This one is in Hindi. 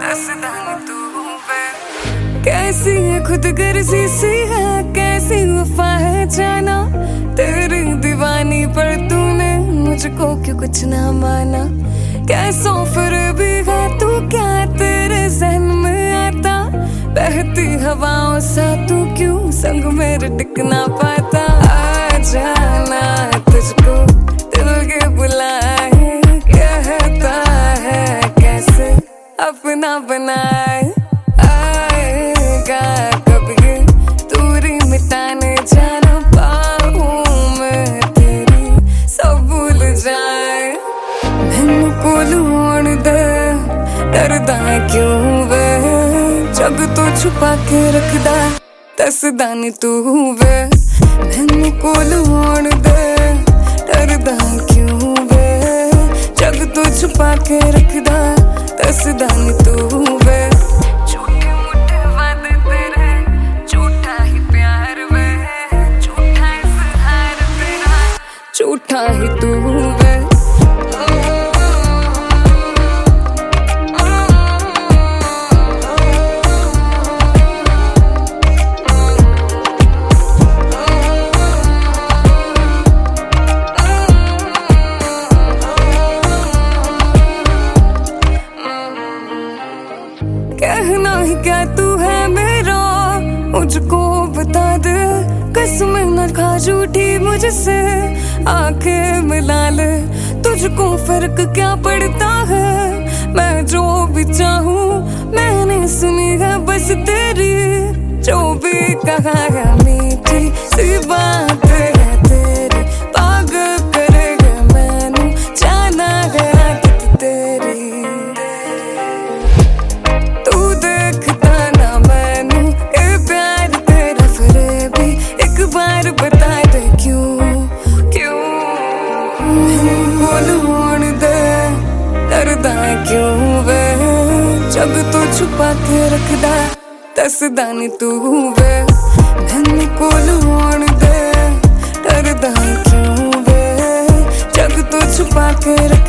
कैसी है खुद गर्जी सी है, कैसी वफा है जाना, तेरी दीवानी पर तूने मुझको क्यों कुछ ना माना। कैसो फिर भी है तू, क्या तेरे जहन में आता, बहती हवाओं सा तू क्यों संग मेरे टिक ना पाता। आ जाना तुझको दिल के बुलाए, कहता है कैसे अपना बनाए। आएगा कभी दूरी मिटाने, जाना पाऊं मैं तेरी सब भूल जाए। मैनू कोल होण दे, डरदा क्यों वे, जग तो छुपा के रखदा, दसदा नी तू वे। मैनू कोल होण दे, डरदा क्यों वे, जग तो छुपा के रखदा, दसदा नी तू वे। झूठे मूठे वादे तेरे, झूठा ही प्यार वे, झूठा इज़हार तेरा, झूठा ही तू वे। कहना ही क्या तू है मेरा, मुझको बता दे, कसम न खा झूठी मुझसे, आंखें मिला ले, तुझको फर्क क्या पड़ता है। मैं जो भी चाहूँ मैंने सुनी है बस तेरी, जो भी कहा है मीठी सी बात है तेरी, पागल करेगा मैनू जाना है आदत तेरी। बता दे क्यों क्यों बोल होण दे, डरदा क्यों वे, जग तो छुपा के रखदा, दसदा नी तू वे। मैनू कोल होण दे, डरदा क्यों वे, जग तो छुपा के